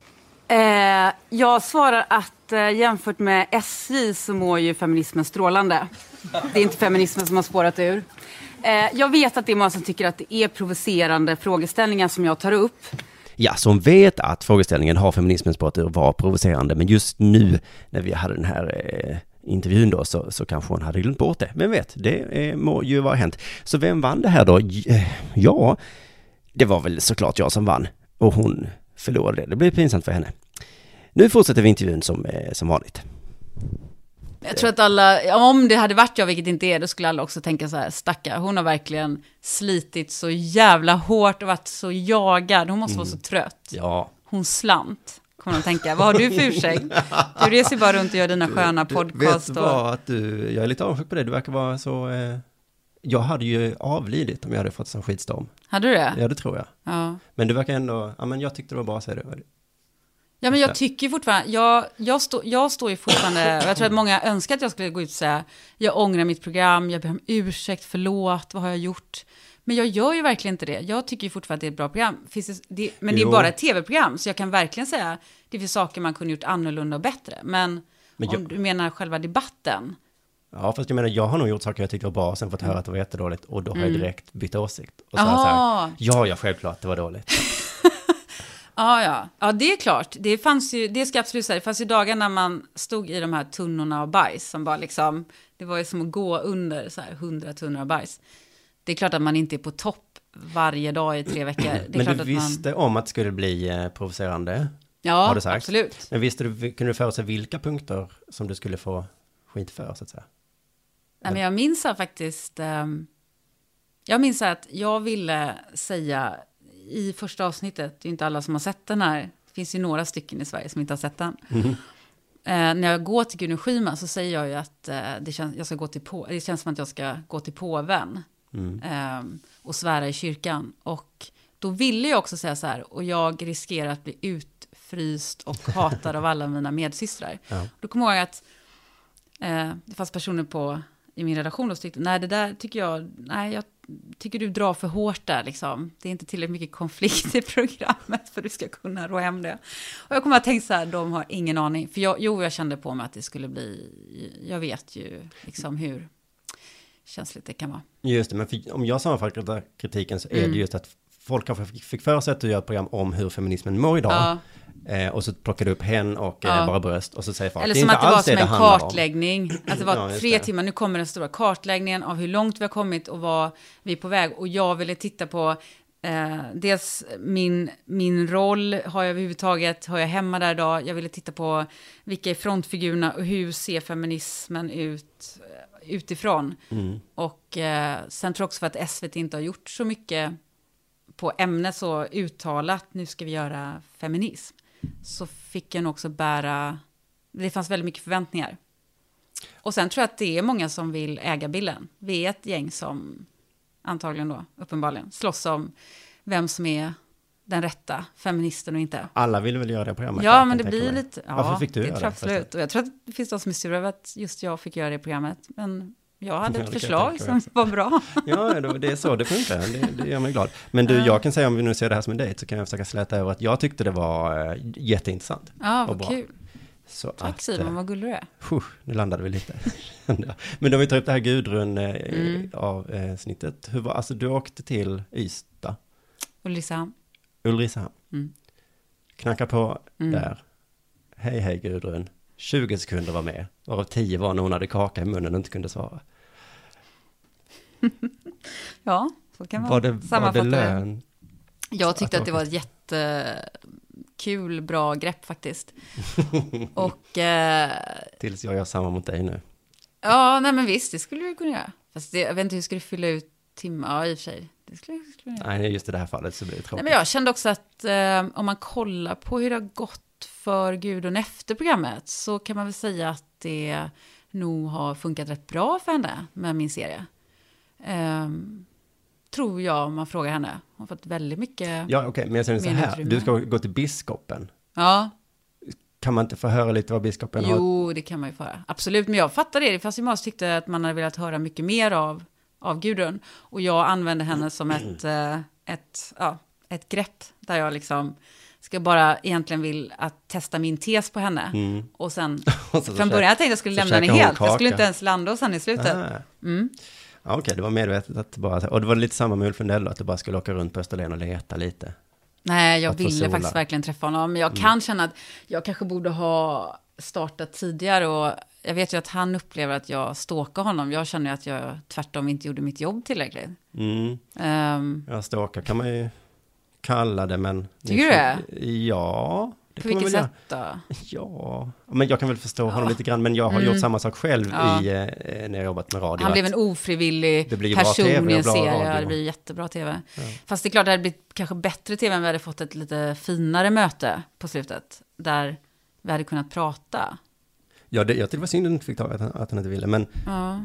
Eh, jag svarar att eh, jämfört med S J så mår ju feminismen strålande. Det är inte feminismen som har spårat ur. Eh, jag vet att det är många som tycker att det är provocerande frågeställningar som jag tar upp. Ja, som vet att frågeställningen har feminismen spårat ur var provocerande. Men just nu när vi hade den här... Eh, intervjun då så, så kanske hon hade glömt bort det. Men vet, det eh, må ju vara hänt. Så vem vann det här då? Ja, det var väl såklart jag som vann. Och hon förlorade det. Det blev pinsamt för henne. Nu fortsätter vi intervjun som, eh, som vanligt. Jag tror att alla, om det hade varit jag, vilket inte är, då skulle alla också tänka så här, stacka. Hon har verkligen slitit så jävla hårt och varit så jagad. Hon måste mm. vara så trött. Ja. Hon slant. Kommer de tänka, vad har du för ursäkt? Du reser bara runt och gör dina sköna du, podcast. Vet du vad, att du, jag är lite avundsjuk på det. Du verkar vara så... Eh, jag hade ju avlidit om jag hade fått sån skitstorm. Hade du det? Ja, det tror jag. Ja. Men du verkar ändå... Ja, men jag tyckte det var bra, säger du. Ja, men jag tycker fortfarande... Jag, jag, stå, jag står ju fortfarande... Jag tror att många önskar att jag skulle gå ut och säga jag ångrar mitt program, jag ber om ursäkt, förlåt, vad har jag gjort? Men Men jag gör ju verkligen inte det. Jag tycker ju fortfarande att det är ett bra program. Finns det, det, men det är Jo. bara ett tv-program. Så jag kan verkligen säga det finns saker man kunde gjort annorlunda och bättre. Men, Men om jag- du menar själva debatten. Ja, fast jag menar, jag har nog gjort saker jag tyckte var bra, sen fått höra att det var jättedåligt, och då har jag direkt bytt åsikt. Och så har jag Aha. sagt, ja, ja, självklart, det var dåligt. Ja, ja. Ja, det är klart. Det fanns ju, det ska jag absolut säga. Det fanns ju dagar när man stod i de här tunnorna av bajs som bara liksom, det var ju som att gå under så här hundra tunnor av bajs. Det är klart att man inte är på topp varje dag i tre veckor. Det är Men klart du att visste man... om att det skulle bli eh, provocerande, Ja, har du sagt. absolut. Men visste du, kunde du förutse vilka punkter som du skulle få skit för, så att säga? Nej, men jag minns här faktiskt, um, jag minns här att jag ville säga i första avsnittet, det är inte alla som har sett den här, det finns ju några stycken i Sverige som inte har sett den. Mm. Uh, när jag går till Gudrun Schyman så säger jag ju att uh, det, känns, jag ska gå till på, det känns som att jag ska gå till påven Mm. um, och svära i kyrkan. Och då ville jag också säga så här, och jag riskerar att bli utfryst och hatad av alla mina medsystrar. Ja. Då kommer jag ihåg att uh, det fanns personer på i min redaktion och tyckte, nej det där tycker jag, nej jag tycker du drar för hårt där liksom. Det är inte tillräckligt mycket konflikt i programmet för att du ska kunna rå hem det. Och jag kommer att tänka så här, de har ingen aning. För jag, jo, jag kände på mig att det skulle bli, jag vet ju liksom hur känsligt det kan vara. Just det, men för, om jag sammanfattar kritiken så är Mm. det just att folk kanske fick, fick för sig att du gör ett program om hur feminismen mår idag. Ja. Eh, och så plockar du upp hen och eh, Ja. bara bröst, och så säger folk, Eller det är som inte att det var alls som det en det handlar om. kartläggning. Att det var Ja, just tre det. timmar. Nu kommer den stora kartläggningen av hur långt vi har kommit och vad vi är på väg. Och jag ville titta på eh, dels min, min roll. Har jag överhuvudtaget, har jag hemma där idag? Jag ville titta på vilka är frontfigurerna och hur ser feminismen ut eh, utifrån. Mm. Och eh, sen tror jag också för att S V T inte har gjort så mycket på ämnet så uttalat, nu ska vi göra feminism. Så fick jag nog också bära, det fanns väldigt mycket förväntningar. Och sen tror jag att det är många som vill äga bilden. Vi är ett gäng som antagligen då, uppenbarligen, slåss om vem som är den rätta feministen och inte. Alla vill väl göra det programmet? Ja, jag men kan det tänka blir mig. lite... Ja, Varför fick du det göra tror jag det? förresten? absolut. Och jag tror att det finns de som är sura över att just jag fick göra det programmet. Men jag hade Ja, ett det kan jag förslag tänka som mig. var bra. Ja, det det är så det funkar. Det, det gör mig glad. Men du, jag kan säga, om vi nu ser det här som en dejt, så kan jag försöka släta över att jag tyckte det var äh, jätteintressant. Ja, Och vad bra. kul. Så Tack att, Simon, eh, vad gullig du är. Puh, nu landade vi lite. Men om vi tar upp det här Gudrun eh, Mm. av eh, snittet. Hur var, alltså du åkte till Ystad, Ulricehamn. Ulricehamn. Mm. Knacka på Mm. där. Hej, hej Gudrun. tjugo sekunder var med. Varav tio var när hon hade kaka i munnen och inte kunde svara. Ja, så kan man Var det, var sammanfatta det det. lön? Jag tyckte att att det var ett jättekul, bra grepp faktiskt. Och eh, Tills jag gör samma mot dig nu. ja, nej men visst, det skulle du kunna göra. Fast det, jag vet inte hur jag skulle fylla ut timmar, ja i och för sig. Det skulle jag skulle jag göra. Nej, just i det här fallet så blir det Nej, tråkigt. men jag kände också att eh, om man kollar på hur det har gått för Gudrun efter programmet så kan man väl säga att det nog har funkat rätt bra för henne med min serie. Ehm, tror jag om man frågar henne. Hon har fått väldigt mycket... Ja, okej, men jag säger så Mer här. utrymme. Du ska gå till biskopen. Ja, Kan man inte få höra lite vad biskopen har? jo, det kan man ju få höra. Absolut, men jag fattar det. Fast jag tyckte att man hade velat höra mycket mer av, av Gudrun. Och jag använde henne som ett, eh, ett, ja, ett grepp där jag liksom ska bara egentligen vill att testa min tes på henne. Mm. Och sen, Och så från början jag tänkte jag skulle så lämna henne käkar hon helt. Jag skulle kaka. inte ens landa hos henne i slutet. Ah. Mm. Ja, okej, det var medvetet att bara... Och det var lite samma med Ulf Lundell, att du bara skulle åka runt på Österlen och leta lite. Nej, jag Att få ville sola. faktiskt verkligen träffa honom. Men jag kan känna att jag kanske borde ha startat tidigare. Och jag vet ju att han upplever att jag stalkar honom. Jag känner ju att jag tvärtom inte gjorde mitt jobb tillräckligt. Mm. Um, Ja, stalka kan man ju kalla det, men... Tycker du det? Ja, det på kan man vilket väl sätt då? göra. Ja, men jag kan väl förstå honom lite grann, men jag har gjort samma sak själv Mm. Ja. i, eh, när jag jobbat med radio. Han blev att- en ofrivillig Det blir ju bra person T V i och en bra serie. radio. Ja, det blir jättebra tv. Fast det är klart, det hade blivit kanske bättre tv om vi hade fått ett lite finare möte på slutet. Där vi hade kunnat prata. Ja, det, jag tyckte det var synd att han inte fick ta att han, att han inte ville, men Ja.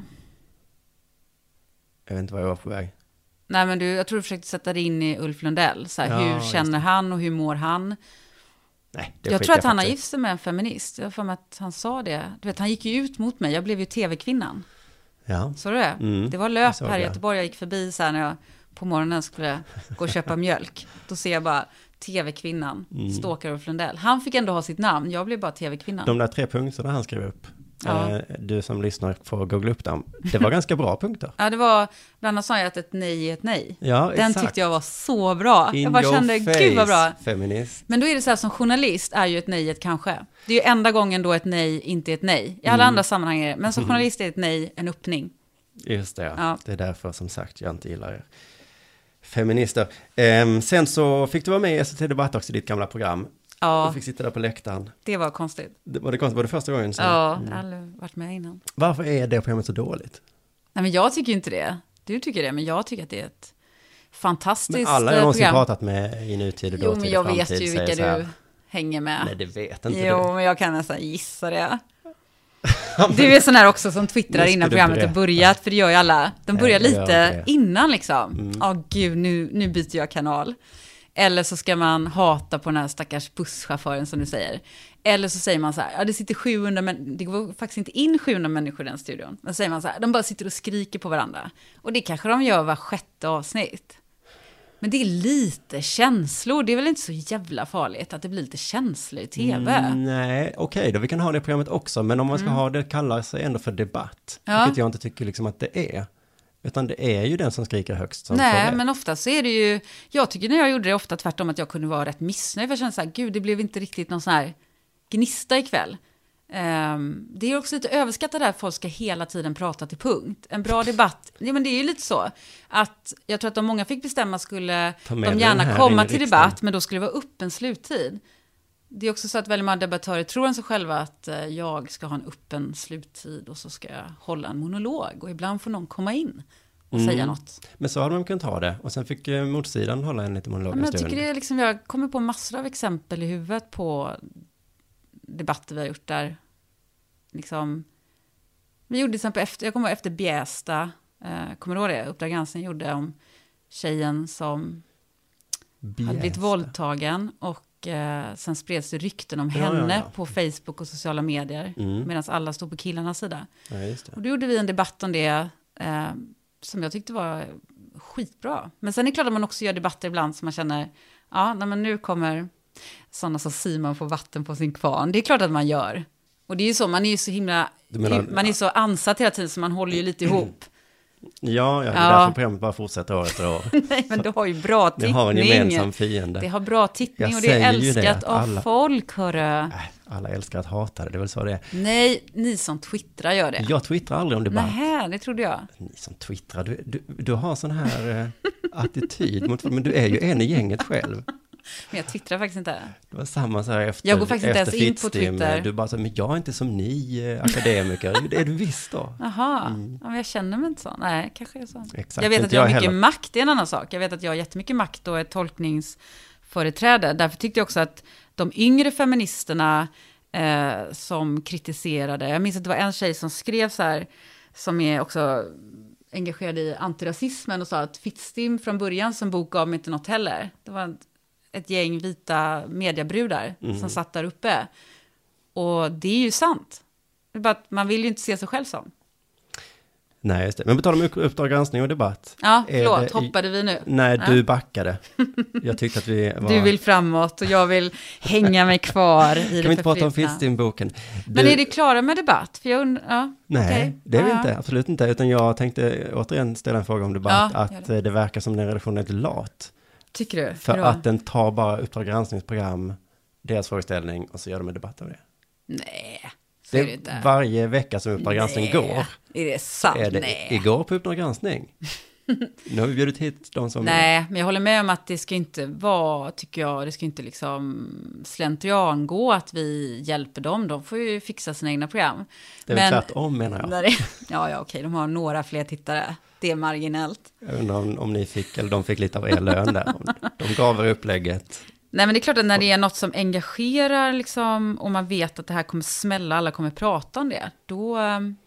jag vet inte vad jag var på väg. Nej, men du, jag tror du försökte sätta dig in i Ulf Lundell. Så här, Ja, hur just känner han och hur mår han? Nej, det Jag skiter tror att han har faktiskt i. gift sig med en feminist. Jag har för mig att han sa det. Du vet, han gick ju ut mot mig. Jag blev ju tv-kvinnan. Ja. Så du det? Mm, Det var jag löp såg här i det. Göteborg. Jag gick förbi så här när jag på morgonen skulle gå och köpa mjölk. Då ser jag bara tv-kvinnan, mm. Stalker Ulf Lundell. Han fick ändå ha sitt namn, jag blev bara tv-kvinnan. De där tre punkterna han skrev upp, ja. eh, du som lyssnar får googla upp dem. Det var ganska bra punkter. Ja, det var, bland annat sa jag att ett nej är ett nej. Ja, Den exakt. tyckte jag var så bra. In jag bara kände, face, gud vad bra. Feminist. Men då är det så här, som journalist är ju ett nej ett kanske. Det är ju enda gången då ett nej inte är ett nej. I alla mm. andra sammanhang är det. Men som journalist är ett nej en öppning. Just det, ja. Ja. Det är därför som sagt jag inte gillar er. Feminister. Ehm, sen så fick du vara med i S V T Debatt också, ditt gamla program. Ja. Du fick sitta där på läktaren. Det var konstigt. Det var det konstigt? Var det första gången? Så? Ja, jag har aldrig varit med innan. Varför är det programmet så dåligt? Nej, men jag tycker inte det. Du tycker det, men jag tycker att det är ett fantastiskt program. Men alla jag någonsin program. pratat med i nutid och Jo, dåtid men jag framtid, vet ju vilka här, du hänger med. Nej, det vet inte Jo, du. men jag kan nästan gissa det. Du är sån här också som twittrar innan programmet har börjat, för det gör ju alla. De börjar Nej, lite innan liksom. Ja, Mm. oh, gud, nu, nu byter jag kanal. Eller så ska man hata på den här stackars busschauffören som du säger. Eller så säger man så här, ja det sitter sjuhundra, men det går faktiskt inte in sjuhundra människor i den studion. Men så säger man så här, de bara sitter och skriker på varandra. Och det kanske de gör var sjätte avsnitt. Men det är lite känslor. Det är väl inte så jävla farligt att det blir lite känslor i tv. Mm, nej, okej okay, då. Vi kan ha det programmet också. Men om man ska Mm. ha det, kallar sig ändå för debatt. Ja. Vilket jag inte tycker liksom att det är. Utan det är ju den som skriker högst som får Nej, rätt. men ofta så är det ju... Jag tycker när jag gjorde det ofta tvärtom att jag kunde vara rätt missnöjd. För jag kände så här, gud det blev inte riktigt någon sån här gnista ikväll. Um, det är också lite överskattat där att folk ska hela tiden prata till punkt. En bra debatt, ja, men det är ju lite så att jag tror att om många fick bestämma skulle de gärna komma till debatt, men då skulle det vara öppen sluttid. Det är också så att väldigt många debattörer tror om sig själva att uh, jag ska ha en öppen sluttid och så ska jag hålla en monolog och ibland får någon komma in och mm. säga något. Men så hade de kunnat ha det och sen fick uh, motsidan hålla en liten monolog Ja, men en jag stund. tycker det är liksom, jag kommer på massor av exempel i huvudet på debatter vi har gjort där liksom, vi gjorde till exempel efter, jag kommer ihåg efter Bjästa, eh, kommer du ihåg det? Uppdrag granskning gjorde om tjejen som Bjästa. hade blivit våldtagen och eh, sen spreds det rykten om Ja, henne ja, ja. på Facebook och sociala medier Mm. medan alla stod på killarnas sida. Ja, just det. Och då gjorde vi en debatt om det eh, som jag tyckte var skitbra. Men sen är det klart att man också gör debatter ibland som man känner, ja, nej, men nu kommer sådana som Simon få vatten på sin kvarn. Det är klart att man gör. Och det är ju så, man är ju så himla, menar, man är så ansatt hela tiden så man håller ju lite ihop. Ja, ja, det är Ja. därför programmet bara fortsätter år efter år. Nej, men du har ju bra Ni tittning. har en gemensam fiende. Det har bra tittning Jag och det är säger ju det, älskat av alla- folk, hörru. Äh, alla älskar att hata det, det är väl så det är. Nej, ni som twittrar gör det. Jag twittrar aldrig om debatt. Nähä, det trodde jag. Ni som twittrar, du, du, du har sån här eh, attityd mot, men du är ju en i gänget själv. Men jag twittrar faktiskt inte. Det var samma så här efter, Jag går faktiskt inte efter ens in på Fittstim. Twitter. Du bara så, men jag är inte som ni eh, akademiker. Det är du visst då. Jaha, Mm. ja, men jag känner mig inte så. Nej, kanske är så. Exakt, Jag vet inte att jag har jag mycket heller. makt, det är en annan sak. Jag vet att jag har jättemycket makt och är tolkningsföreträde. Därför tyckte jag också att de yngre feministerna eh, som kritiserade, jag minns att det var en tjej som skrev så här, som är också engagerad i antirasismen och sa att Fittstim från början som bok gav mig inte något heller. Det var ett, ett gäng vita mediebrudar Mm. som satt där uppe. Och det är ju sant. Det är bara att man vill ju inte se sig själv som. Nej, just det. Men på tal om Uppdrag granskning och debatt. Ja, Är förlåt, det i- hoppade vi nu? Nej, Ja. du backade. Jag tyckte att vi var... Du vill framåt och jag vill hänga mig kvar i det Kan vi inte prata om förflutna. Fittstim-boken? Men Du- är det klara med debatt? För jag undrar, ja, Nej, okej. det är vi Ja, inte. Absolut inte. Utan jag tänkte återigen ställa en fråga om debatt. Ja, gör att det. det. det verkar som den redaktionen är lite lat. Tycker du? För Hur då? att den tar bara Uppdrag granskningsprogram, deras frågeställning, och så gör de en debatt av det. Nej, så Det är det är inte. varje vecka som Uppdrag granskning Nej. går. Är det sant? Är det Nej. igår på Uppdrag granskning? Nu har vi bjudit hit de som... Nej, men jag håller med om att det ska inte vara, tycker jag, det ska inte liksom slentrian gå att vi hjälper dem. De får ju fixa sina egna program. Det är väl tvärtom, menar jag. När det, ja, ja, okej, de har några fler tittare. Det är marginellt. Jag undrar om, om ni fick, eller de fick lite av er lön där. De gav er upplägget. Nej, men det är klart att när det är något som engagerar liksom, och man vet att det här kommer smälla, alla kommer prata om det, då,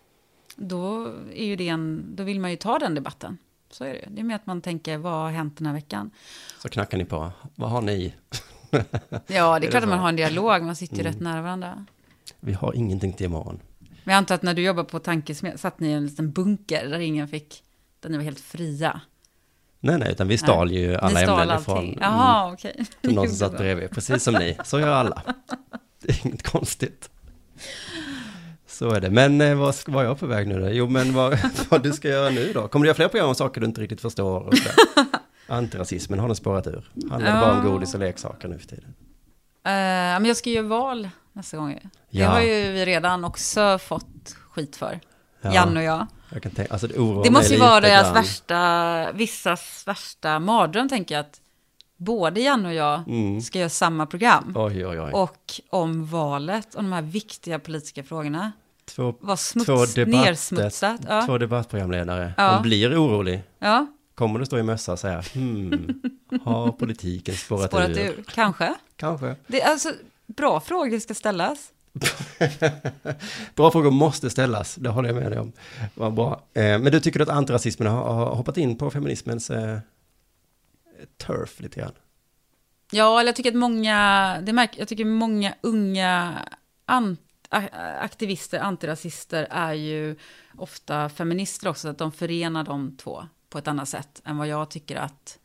då, är ju det en, då vill man ju ta den debatten. Så är det. Det är med att man tänker, vad har hänt den här veckan? Så knackar ni på. Vad har ni? Ja, det är, Är det klart att man så? har en dialog, man sitter ju Mm. rätt nära varandra. Vi har ingenting till imorgon. Men jag antar att när du jobbar på tankesmed satt ni i en liten bunker där ingen fick, där ni var helt fria. Nej, nej, utan vi stal nej. ju alla ämnen allting. ifrån Jaha, mm, okej. Som någon som satt bredvid, precis som ni. Så gör alla. Det är inget konstigt. Så är det. Men eh, vad var jag på väg nu då? Jo, men vad, vad du ska göra nu då? Kommer du göra fler program om saker du inte riktigt förstår? Och antirasismen, har den spårat ur? Handlar det ja. bara om godis och leksaker nu för tiden? Uh, men jag ska göra val nästa gång. Ja. Det har ju vi redan också fått skit för. Ja. Jan och jag. jag kan tänka, alltså det, det måste ju vara deras grann. värsta, vissas värsta mardröm, tänker jag, att både Jan och jag mm. ska göra samma program. Oj, oj, oj. Och om valet, om de här viktiga politiska frågorna. Två, var smuts, två, debatt, nersmutsat. Ja. två debattprogramledare. Ja. De blir orolig. Ja. Kommer du stå i mössa och säga, hmm, har politiken spårat, spårat ur? ur? Kanske. Kanske. Det är alltså bra frågor ska ställas. Bra frågor måste ställas, det håller jag med dig om. Vad bra. Eh, men du tycker att antirasismen har, har hoppat in på feminismens eh, turf lite grann? Ja, eller jag tycker att många, det märk, jag tycker många unga ant, aktivister, antirasister är ju ofta feminister också, att de förenar de två på ett annat sätt än vad jag tycker att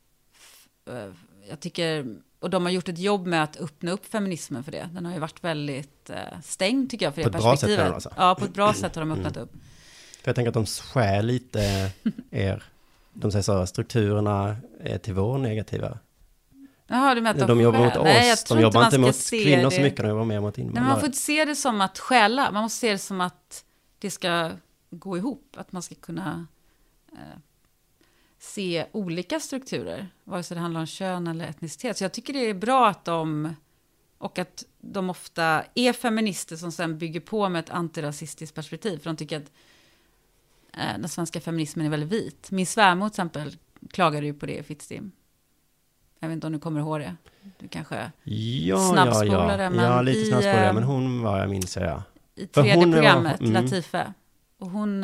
jag tycker, och de har gjort ett jobb med att öppna upp feminismen för det. Den har ju varit väldigt stängd, tycker jag, för det perspektivet. På ett bra sätt, ja, på ett bra sätt har de öppnat upp. För jag tänker att de skär lite er, de säger så, strukturerna är till vår negativa. Jaha, du menar att de jobbar mot oss, nej, de jobbar inte mot kvinnor det. Så mycket, de jobbar mer mot invandrare. Nej, man får inte se det som att stjäla, man måste se det som att det ska gå ihop, att man ska kunna eh, se olika strukturer, vare sig det handlar om kön eller etnicitet. Så jag tycker det är bra att de, och att de ofta är feminister som sen bygger på med ett antirasistiskt perspektiv, för de tycker att eh, den svenska feminismen är väldigt vit. Min svärmor till exempel klagade ju på det i Fittstim. Jag vet inte om du kommer ihåg det. Du kanske ja, snabbspolade. Ja, ja. Men ja, lite i, snabbspolade, men hon var, jag minns jag. I tredje hon programmet, var, mm. Latife. Och hon,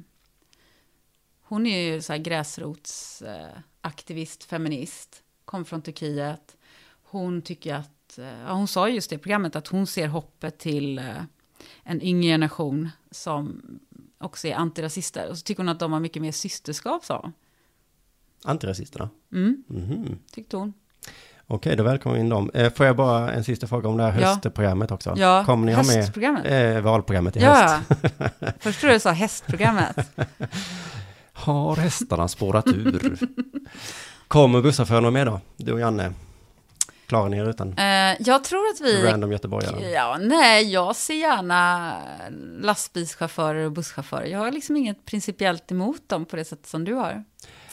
hon är ju så här gräsrotsaktivist, feminist. Kom från Turkiet. Hon tycker att, ja, hon sa just det i programmet, att hon ser hoppet till en yngre generation som också är antirasister. Och så tycker hon att de har mycket mer systerskap, sa. Antirasisterna? Mm, mm-hmm. tyckte hon. Okej, då välkomnar in dem. Eh, får jag bara en sista fråga om det här ja. höstprogrammet också? Ja, kommer ni ha med eh, valprogrammet i ja. höst? Först tror jag du sa hästprogrammet. Har hästarna spårat ur? Kommer busschauffören med då? Du och Janne? Klarar ni er utan? Uh, jag tror att vi... Random göteborgare. Ja, nej, jag ser gärna lastbilschaufförer och busschaufförer. Jag har liksom inget principiellt emot dem på det sätt som du har.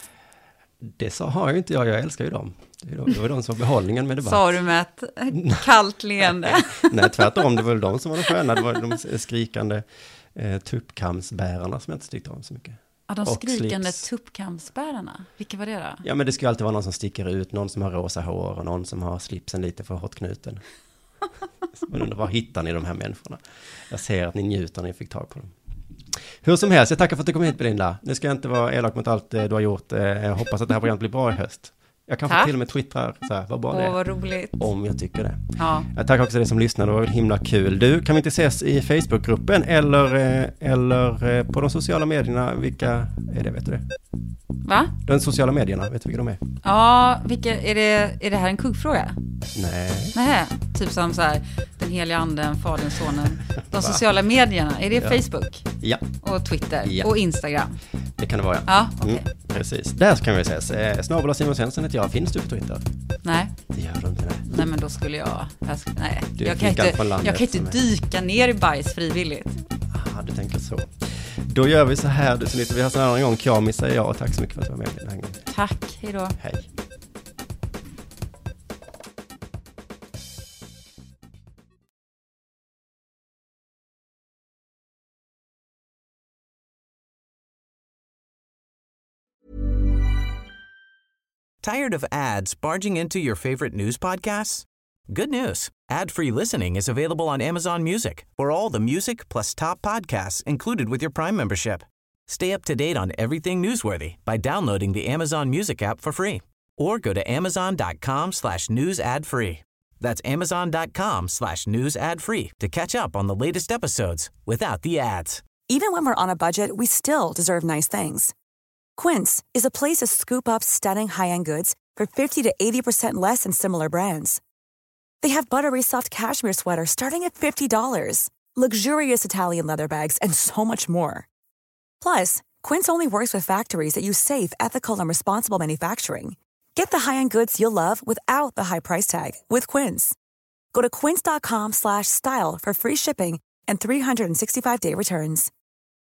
Det så har ju inte jag, jag älskar ju dem. Det var de, de som var behållningen med debatt. Sa du med ett kallt leende? Nej, tvärtom, det var väl de som var de sköna. Det var de skrikande eh, tuppkamsbärarna som jag inte tyckte om så mycket. Ja, de skrikande tuppkamsbärarna. Vilka var det då? Ja, men det ska alltid vara någon som sticker ut. Någon som har rosa hår och någon som har slipsen lite för hårt knuten. Men undrar, var hittar ni de här människorna? Jag ser att ni njuter när ni fick tag på dem. Hur som helst, jag tackar för att du kom hit, Belinda. Nu ska jag inte vara elak mot allt du har gjort. Jag hoppas att det här programmet blir bra i höst. Jag kan få till och med twittrar så här, vad bra det är. Åh, vad roligt. Om jag tycker det. Ja. Jag tackar också dig som lyssnar, det var himla kul. Du, kan vi inte ses i Facebookgruppen eller, eller på de sociala medierna? Vilka är det, vet du det? Va? De sociala medierna, vet du vilka de är? Ja, vilka, är, det, är det här en kuggfråga? Nej. Nej, typ som så här, den heliga anden, fadern, sonen. De sociala medierna, är det ja. Facebook? Ja. Och Twitter? Ja. Och Instagram? Det kan det vara, ja. Ja, okay. mm, precis. Där kan vi ses. Eh, Snabel-a Simon Svensson heter jag. Finns du på Twitter? Nej. Det gör du inte, nej. Nej, men då skulle jag... jag skulle, nej, du jag kan inte, jag kan inte dyka ner i bajs frivilligt. Ah, du tänker så. Då gör vi så här, du som lyssnar. Vi har en annan gång. Kjami säger jag och tack så mycket för att du var med den här gången. Tack, hej då. Hej. Tired of ads barging into your favorite news podcasts? Good news. Ad-free listening is available on Amazon Music for all the music plus top podcasts included with your Prime membership. Stay up to date on everything newsworthy by downloading the Amazon Music app for free or go to amazon.com slash news ad free. That's amazon.com slash news ad free to catch up on the latest episodes without the ads. Even when we're on a budget, we still deserve nice things. Quince is a place to scoop up stunning high-end goods for fifty to eighty percent less than similar brands. They have buttery soft cashmere sweaters starting at fifty dollars, luxurious Italian leather bags, and so much more. Plus, Quince only works with factories that use safe, ethical, and responsible manufacturing. Get the high-end goods you'll love without the high price tag with Quince. Go to quince.com slash style for free shipping and three hundred sixty-five day returns.